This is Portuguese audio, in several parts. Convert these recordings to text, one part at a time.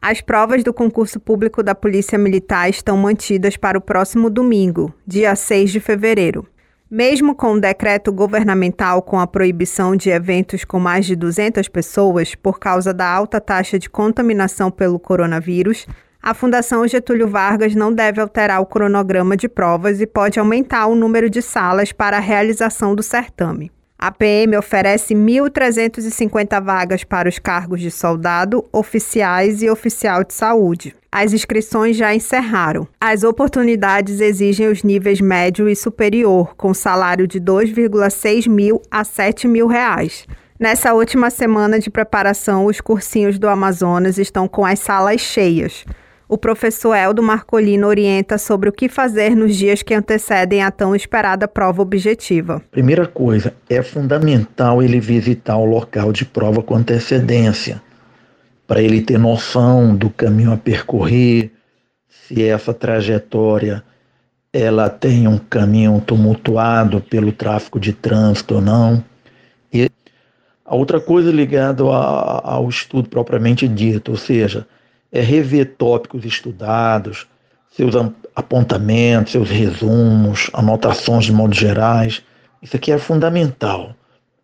As provas do concurso público da Polícia Militar estão mantidas para o próximo domingo, dia 6 de fevereiro. Mesmo com o decreto governamental com a proibição de eventos com mais de 200 pessoas por causa da alta taxa de contaminação pelo coronavírus, a Fundação Getúlio Vargas não deve alterar o cronograma de provas e pode aumentar o número de salas para a realização do certame. A PM oferece 1.350 vagas para os cargos de soldado, oficiais e oficial de saúde. As inscrições já encerraram. As oportunidades exigem os níveis médio e superior, com salário de R$ 2,6 mil a R$ 7 mil. Nessa última semana de preparação, os cursinhos do Amazonas estão com as salas cheias. O professor Eldo Marcolino orienta sobre o que fazer nos dias que antecedem a tão esperada prova objetiva. Primeira coisa, é fundamental ele visitar o local de prova com antecedência, para ele ter noção do caminho a percorrer, se essa trajetória ela tem um caminho tumultuado pelo tráfego de trânsito ou não. E a outra coisa ligada ao estudo propriamente dito, ou seja, é rever tópicos estudados, seus apontamentos, seus resumos, anotações de modo gerais. Isso aqui é fundamental.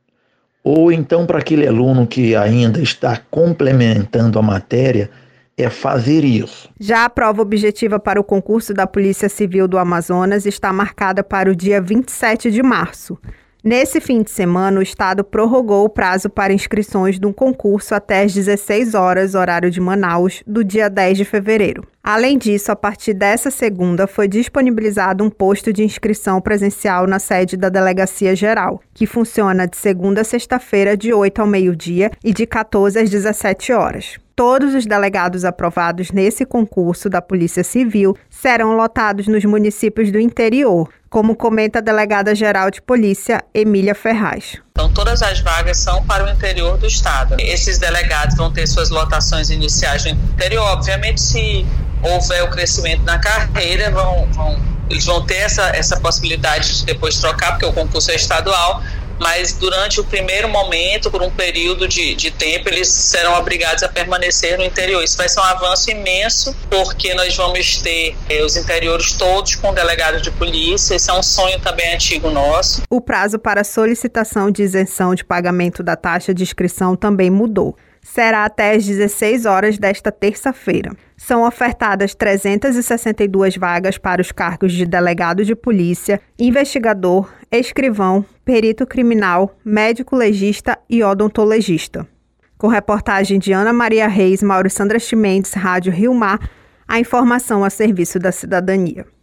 Ou então, para aquele aluno que ainda está complementando a matéria, é fazer isso. Já a prova objetiva para o concurso da Polícia Civil do Amazonas está marcada para o dia 27 de março. Nesse fim de semana, o Estado prorrogou o prazo para inscrições de um concurso até às 16 horas, horário de Manaus, do dia 10 de fevereiro. Além disso, a partir dessa segunda, foi disponibilizado um posto de inscrição presencial na sede da Delegacia Geral, que funciona de segunda a sexta-feira, de 8 ao meio-dia e de 14 às 17 horas. Todos os delegados aprovados nesse concurso da Polícia Civil serão lotados nos municípios do interior, como comenta a delegada-geral de polícia, Emília Ferraz. Então, todas as vagas são para o interior do estado. Esses delegados vão ter suas lotações iniciais no interior. Obviamente, se houver o crescimento na carreira, eles vão ter essa possibilidade de depois trocar, porque o concurso é estadual, mas durante o primeiro momento, por um período de tempo, eles serão obrigados a permanecer no interior. Isso vai ser um avanço imenso, porque nós vamos ter os interiores todos com delegados de polícia. Esse é um sonho também antigo nosso. O prazo para solicitação de isenção de pagamento da taxa de inscrição também mudou. Será até às 16 horas desta terça-feira. São ofertadas 362 vagas para os cargos de delegado de polícia, investigador, escrivão, perito criminal, médico legista e odontologista. Com reportagem de Ana Maria Reis, Mauro Sandra Chimendes, Rádio Rio Mar, a informação a serviço da cidadania.